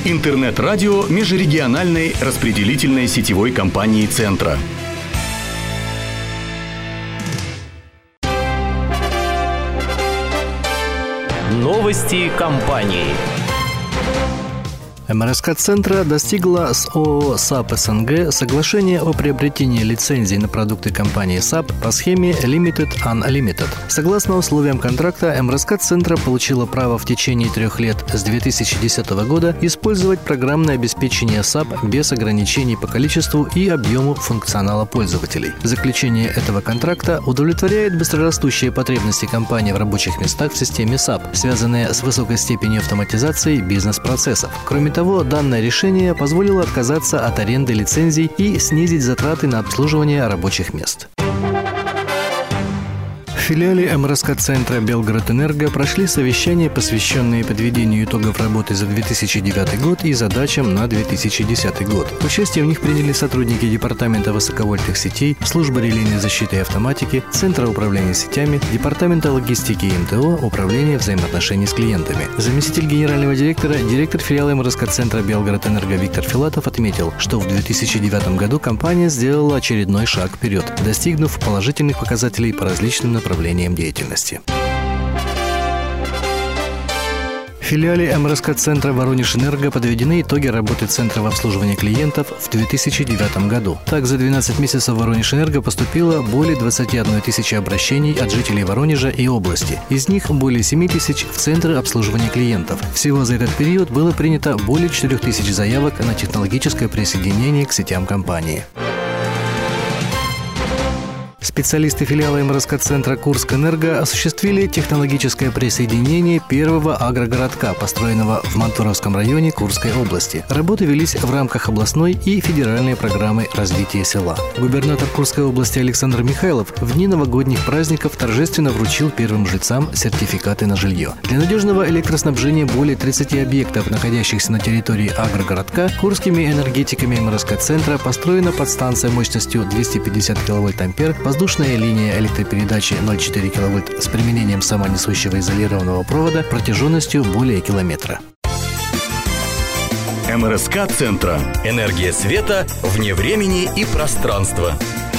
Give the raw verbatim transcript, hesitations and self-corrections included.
Интернет-радио межрегиональной распределительной сетевой компании «Центра». Новости компании. эм эр эс ка-центра достигла с ООО САП СНГ соглашения о приобретении лицензий на продукты компании САП по схеме Limited Unlimited. Согласно условиям контракта, эм эр эс ка-центра получила право в течение трех лет с две тысячи десятого года использовать программное обеспечение САП без ограничений по количеству и объему функционала пользователей. Заключение этого контракта удовлетворяет быстрорастущие потребности компании в рабочих местах в системе САП, связанные с высокой степенью автоматизации бизнес-процессов. Кроме того, данное решение позволило отказаться от аренды лицензий и снизить затраты на обслуживание рабочих мест. В филиале эм эр эс ка-центра «Белгород-Энерго» прошли совещания, посвященные подведению итогов работы за две тысячи девятый год и задачам на две тысячи десятый год. Участие в них приняли сотрудники Департамента высоковольтных сетей, Службы релейной защиты и автоматики, Центра управления сетями, Департамента логистики и эм тэ о, Управления взаимоотношений с клиентами. Заместитель генерального директора, директор филиала эм эр эс ка-центра «Белгород-Энерго» Виктор Филатов отметил, что в две тысячи девятом году компания сделала очередной шаг вперед, достигнув положительных показателей по различным направлениям деятельности. В филиале эм эр эс ка-центра «Воронеж-Энерго» подведены итоги работы Центра в обслуживании клиентов в две тысячи девятом году. Так, за двенадцать месяцев в «Воронеж-Энерго» поступило более двадцати одной тысячи обращений от жителей Воронежа и области. Из них более семи тысяч в Центры обслуживания клиентов. Всего за этот период было принято более четырёх тысяч заявок на технологическое присоединение к сетям компании. Специалисты филиала эм эр эс ка-центра «Курскэнерго» осуществили технологическое присоединение первого агрогородка, построенного в Мантуровском районе Курской области. Работы велись в рамках областной и федеральной программы развития села. Губернатор Курской области Александр Михайлов в дни новогодних праздников торжественно вручил первым жильцам сертификаты на жилье. Для надежного электроснабжения более тридцати объектов, находящихся на территории агрогородка, курскими энергетиками эм эр эс ка-центра построена подстанция мощностью двести пятьдесят киловольт-ампер, воздушная линия электропередачи ноль целых четыре десятых киловольт с применением самонесущего изолированного провода протяженностью более километра. эм эр эс ка-центра. Энергия света вне времени и пространства.